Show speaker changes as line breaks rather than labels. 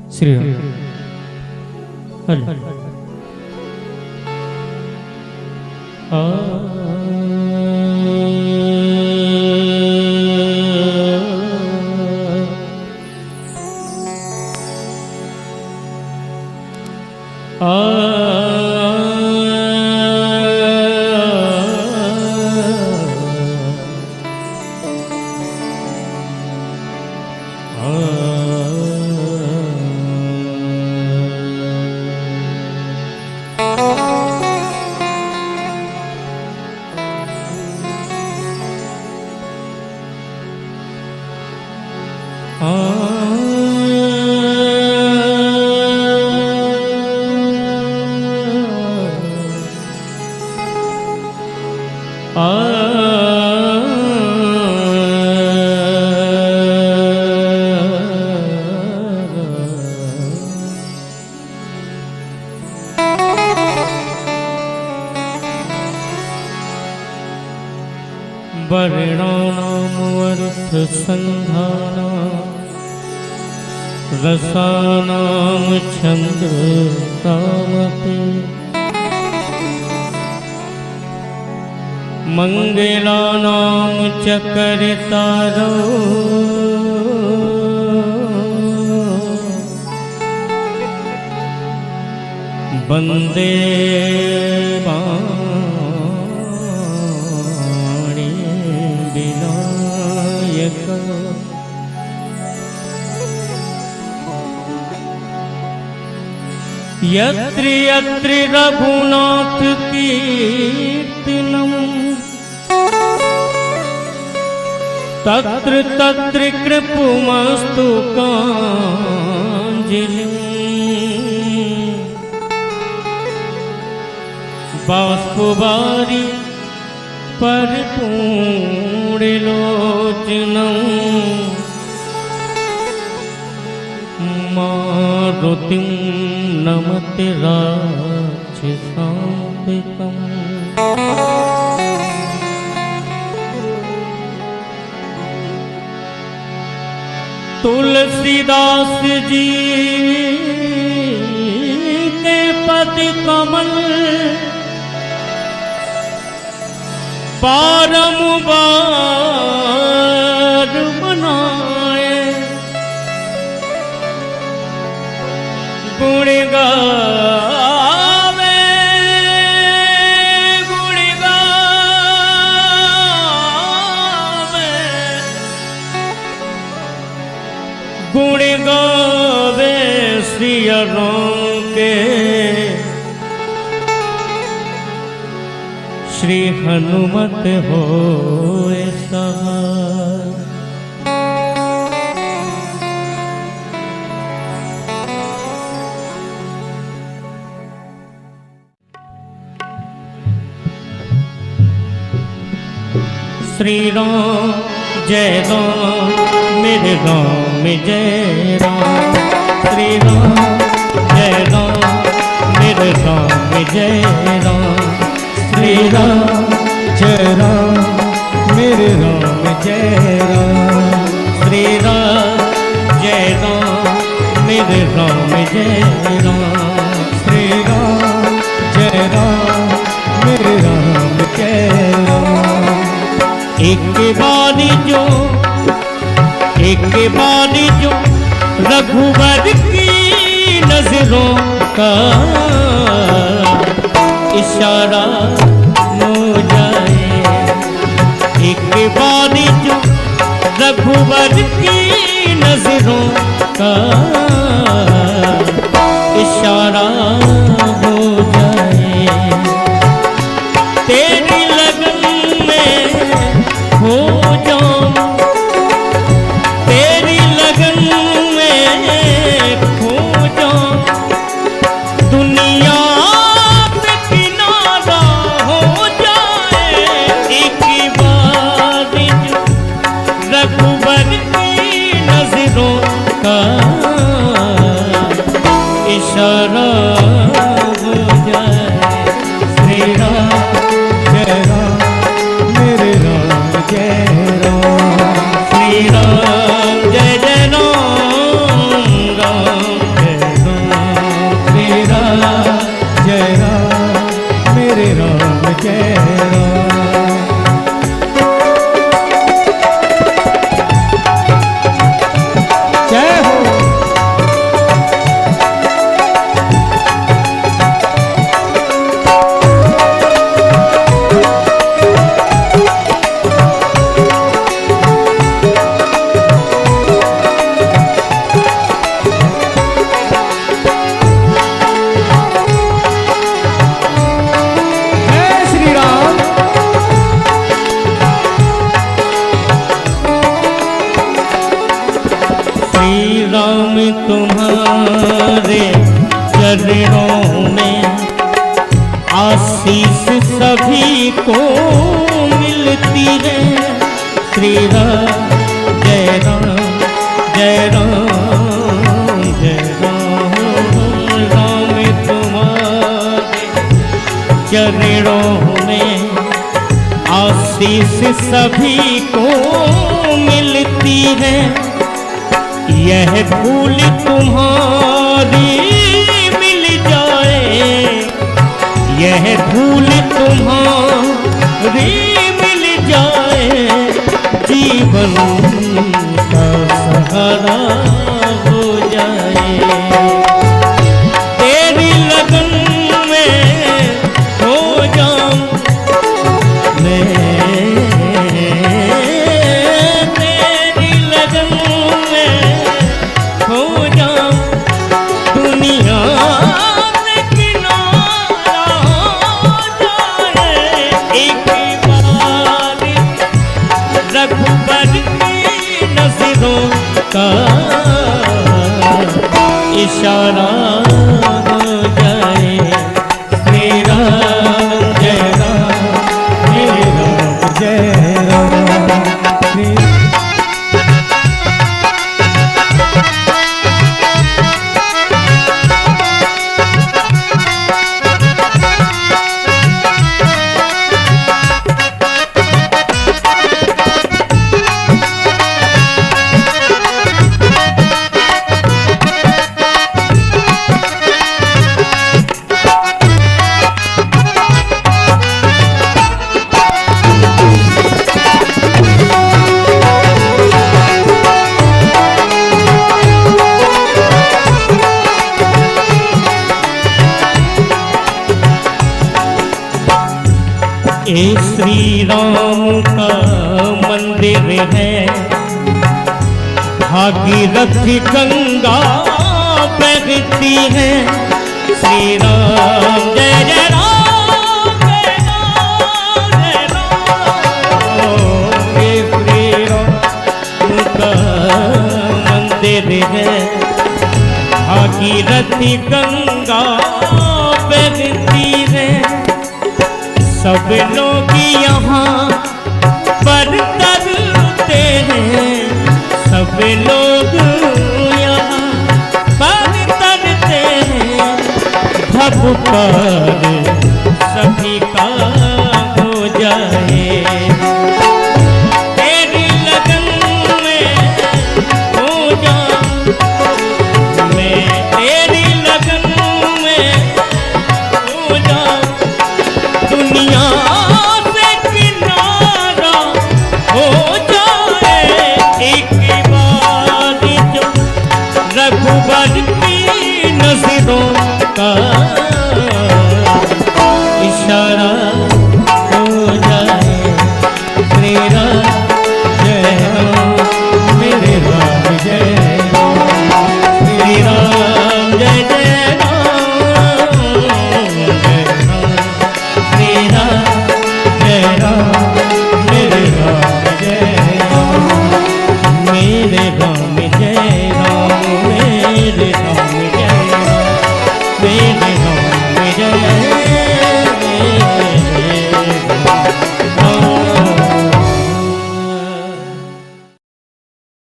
श्री हल वर्णानामर्थ संधाना रसानाम छंद सामते मंगलानाम चकरितारो वंदे यत्र यत्र रघुनाथ कीर्तनम् तत्र तत्र कृपमस्तु कांजलिं बाष्पवारि परिपूर्णलोचनं मारुतिं नमते राक्षसान्तिकम् तुलसीदास जी के पद कमल बारंबार मनाए गुण गावे गुण गावे गुण गावे सिया राम के श्री हनुमत होए सहाय। श्री राम जय राम मेरे राम जय राम। श्री राम जय राम मेरे राम जय राम। श्री राम जय राम मेरे राम जय राम। श्री राम जय राम मेरे राम जय राम। श्री राम जय राम मेरे राम जय राम। एक बारी जो रघुवर की नजरों का इशारा हो जाए। एक बारी जो रघुवर की नजरों का इशारा हो जाए। तेरी लगन में हो जाऊं, तेरी लगन में खो जाऊं। दुनिया पे किनारा हो जाए। एक बार जो रघुवर की नजरों का इशारा हो जाए। श्री राम जय राम मेरे राम जय राम। श्री राम जय जय राम राम जय श्री राम तुम्हारे चरणों में आशीष सभी को मिलती है। श्री राम जय राम जय राम जय राम। राम तुम्हारे चरणों में आशीष सभी को मिलती है। यह फूल तुम्हारी मिल जाए, यह फूल तुम्हारी मिल जाए, जीवन का सहारा हो जाए। तेरी लगन में हो जाऊं मैं, तेरी लगन में हो जाऊं, दुनिया से किनारा हो जाए। एक बार रघुबर की नजरों का इशारा हो जाए। श्री राम जय राम जय राम जय राम श्री। ये श्री राम का मंदिर है, भागीरथ गंगा बहती है। श्री राम जय जय राम जय राम जय राम। ये श्री राम का मंदिर है, भागीरथ गंगा बहती है। सब लोग यहाँ पर तरते हैं, सब लोग यहाँ पर तरते हैं। भव पार सभी का हो जाए। तेरी लगन में हो जाऊं मैं, तेरी लगन में हो जाऊं, दुनिया से किनारा हो जाए। एक बार जो रघुबर की नजरों का